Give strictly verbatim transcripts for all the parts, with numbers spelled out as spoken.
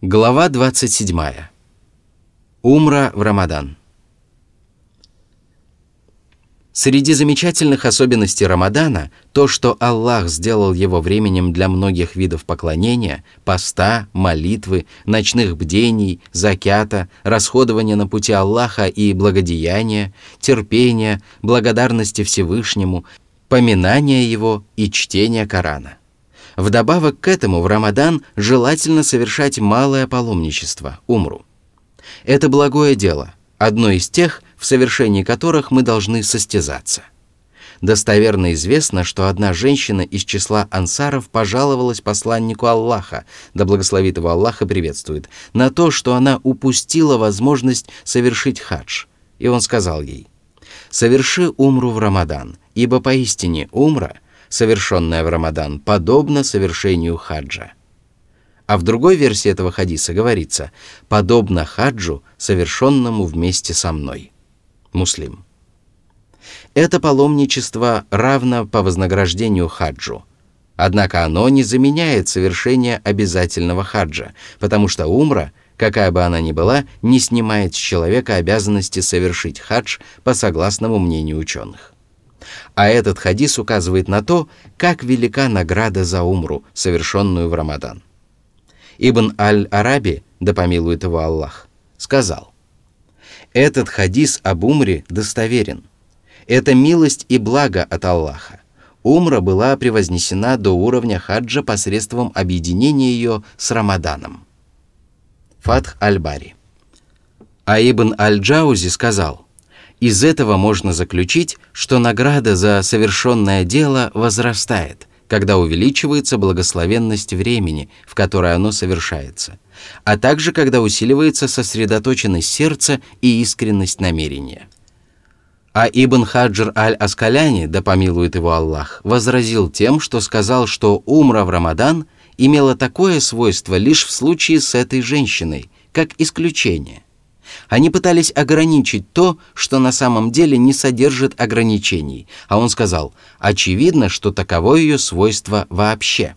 Глава двадцать седьмая. Умра в Рамадан. Среди замечательных особенностей Рамадана то, что Аллах сделал его временем для многих видов поклонения, поста, молитвы, ночных бдений, закята, расходования на пути Аллаха и благодеяния, терпения, благодарности Всевышнему, поминания Его и чтения Корана. Вдобавок к этому в Рамадан желательно совершать малое паломничество, умру. Это благое дело, одно из тех, в совершении которых мы должны состязаться. Достоверно известно, что одна женщина из числа ансаров пожаловалась посланнику Аллаха, да благословит его Аллах и приветствует, на то, что она упустила возможность совершить хадж. И он сказал ей: «Соверши умру в Рамадан, ибо поистине умра, совершенная в Рамадан, подобно совершению хаджа». А в другой версии этого хадиса говорится: «подобно хаджу, совершенному вместе со мной». Муслим. Это паломничество равно по вознаграждению хаджу. Однако оно не заменяет совершение обязательного хаджа, потому что умра, какая бы она ни была, не снимает с человека обязанности совершить хадж по согласному мнению ученых. А этот хадис указывает на то, как велика награда за умру, совершенную в Рамадан. Ибн Аль-Араби, да помилует его Аллах, сказал: «Этот хадис об умре достоверен. Это милость и благо от Аллаха. Умра была превознесена до уровня хаджа посредством объединения ее с Рамаданом». Фатх Аль-Бари. А Ибн Аль-Джаузи сказал: «Из этого можно заключить, что награда за совершенное дело возрастает, когда увеличивается благословенность времени, в которое оно совершается, а также когда усиливается сосредоточенность сердца и искренность намерения». А Ибн Хаджр Аль-Аскаляни, да помилует его Аллах, возразил тем, что сказал, что умра в Рамадан имела такое свойство лишь в случае с этой женщиной, как исключение. Они пытались ограничить то, что на самом деле не содержит ограничений, а он сказал: очевидно, что таково ее свойство вообще.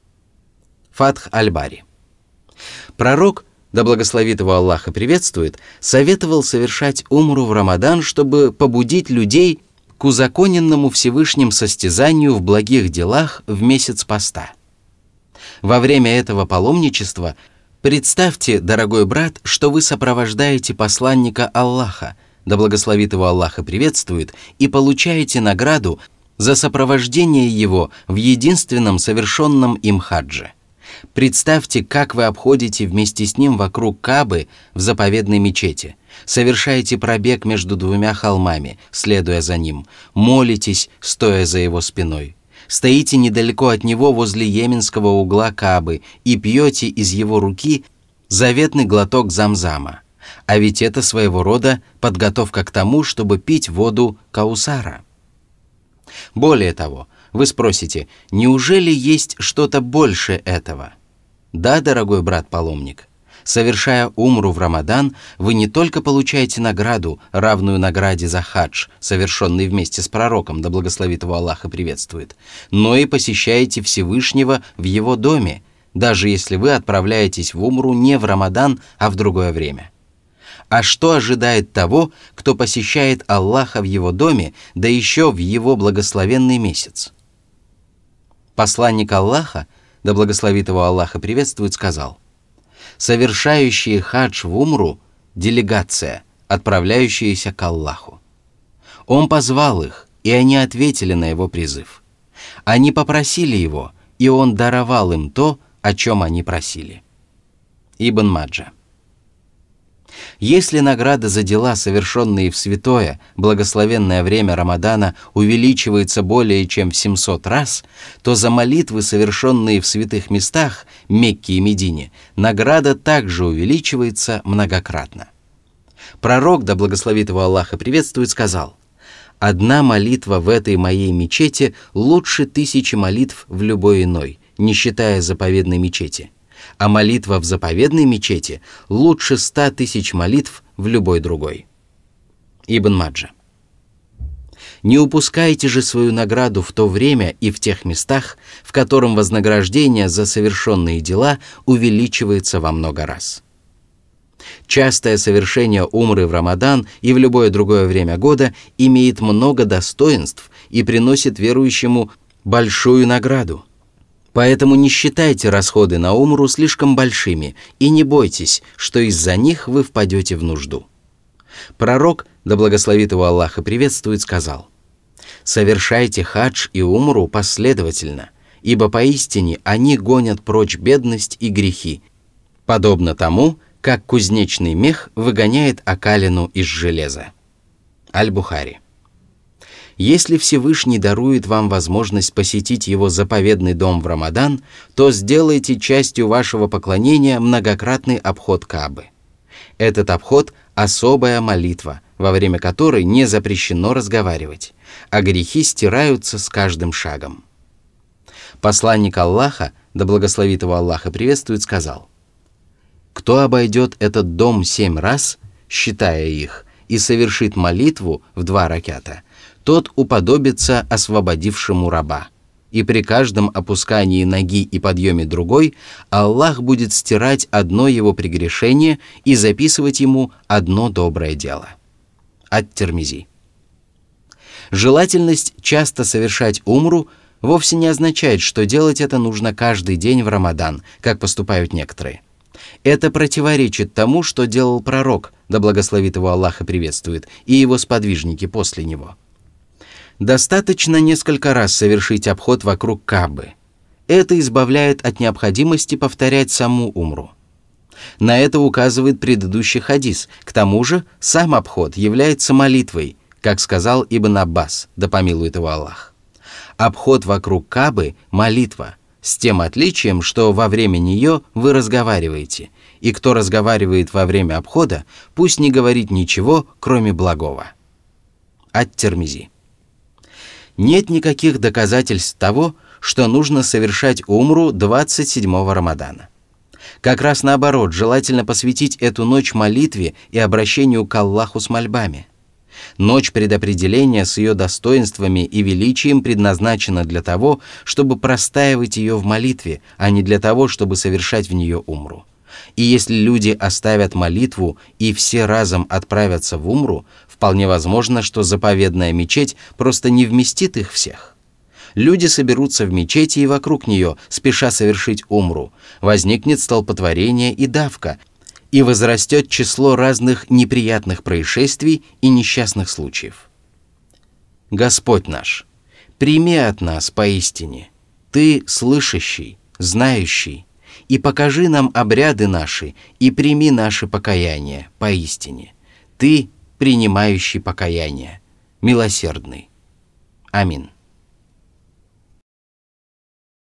Фатх Аль-Бари. Пророк, да благословит его Аллах и приветствует, советовал совершать умру в Рамадан, чтобы побудить людей к узаконенному Всевышним состязанию в благих делах в месяц поста. Во время этого паломничества представьте, дорогой брат, что вы сопровождаете посланника Аллаха, да благословит его Аллах и приветствует, и получаете награду за сопровождение его в единственном совершенном им хадже. Представьте, как вы обходите вместе с ним вокруг Каабы в заповедной мечети, совершаете пробег между двумя холмами, следуя за ним, молитесь, стоя за его спиной. Стоите недалеко от него возле йеменского угла Каабы и пьете из его руки заветный глоток замзама. А ведь это своего рода подготовка к тому, чтобы пить воду Каусара. Более того, вы спросите: неужели есть что-то больше этого? Да, дорогой брат-паломник, совершая умру в Рамадан, вы не только получаете награду, равную награде за хадж, совершенный вместе с пророком, да благословит его Аллах и приветствует, но и посещаете Всевышнего в его доме, даже если вы отправляетесь в умру не в Рамадан, а в другое время. А что ожидает того, кто посещает Аллаха в его доме, да еще в его благословенный месяц? Посланник Аллаха, да благословит его Аллах и приветствует, сказал: совершающие хадж в умру – делегация, отправляющаяся к Аллаху. Он позвал их, и они ответили на его призыв. Они попросили его, и он даровал им то, о чем они просили. Ибн Маджа. Если награда за дела, совершенные в святое, благословенное время Рамадана, увеличивается более чем в семьсот раз, то за молитвы, совершенные в святых местах Мекке и Медине, награда также увеличивается многократно. Пророк, да благословит его Аллах и приветствует, сказал: «Одна молитва в этой моей мечети лучше тысячи молитв в любой иной, не считая заповедной мечети. А молитва в заповедной мечети лучше ста тысяч молитв в любой другой». Ибн Маджа. Не упускайте же свою награду в то время и в тех местах, в котором вознаграждение за совершенные дела увеличивается во много раз. Частое совершение умры в Рамадан и в любое другое время года имеет много достоинств и приносит верующему большую награду. Поэтому не считайте расходы на умру слишком большими и не бойтесь, что из-за них вы впадете в нужду. Пророк, да благословит его Аллах и приветствует, сказал: «Совершайте хадж и умру последовательно, ибо поистине они гонят прочь бедность и грехи, подобно тому, как кузнечный мех выгоняет окалину из железа». Аль-Бухари. Если Всевышний дарует вам возможность посетить его заповедный дом в Рамадан, то сделайте частью вашего поклонения многократный обход Каабы. Этот обход – особая молитва, во время которой не запрещено разговаривать, а грехи стираются с каждым шагом. Посланник Аллаха, да благословит его Аллах и приветствует, сказал: «Кто обойдет этот дом семь раз, считая их, и совершит молитву в два ракята, тот уподобится освободившему раба, и при каждом опускании ноги и подъеме другой Аллах будет стирать одно его прегрешение и записывать ему одно доброе дело». Ат-Тирмизи. Желательность часто совершать умру вовсе не означает, что делать это нужно каждый день в Рамадан, как поступают некоторые. Это противоречит тому, что делал пророк, да благословит его Аллах и приветствует, и его сподвижники после него. Достаточно несколько раз совершить обход вокруг Каабы. Это избавляет от необходимости повторять саму умру. На это указывает предыдущий хадис. К тому же сам обход является молитвой, как сказал Ибн Аббас, да помилует его Аллах. Обход вокруг Каабы – молитва, с тем отличием, что во время нее вы разговариваете, и кто разговаривает во время обхода, пусть не говорит ничего, кроме благого. Ат-Тирмизи. Нет никаких доказательств того, что нужно совершать умру двадцать седьмого Рамадана. Как раз наоборот, желательно посвятить эту ночь молитве и обращению к Аллаху с мольбами. Ночь предопределения с ее достоинствами и величием предназначена для того, чтобы простаивать ее в молитве, а не для того, чтобы совершать в нее умру. И если люди оставят молитву и все разом отправятся в умру, вполне возможно, что заповедная мечеть просто не вместит их всех. Люди соберутся в мечети и вокруг нее, спеша совершить умру. Возникнет столпотворение и давка, и возрастет число разных неприятных происшествий и несчастных случаев. Господь наш, прими от нас поистине, Ты слышащий, знающий, и покажи нам обряды наши, и прими наше покаяние поистине. Ты, принимающий покаяние, милосердный. Амин.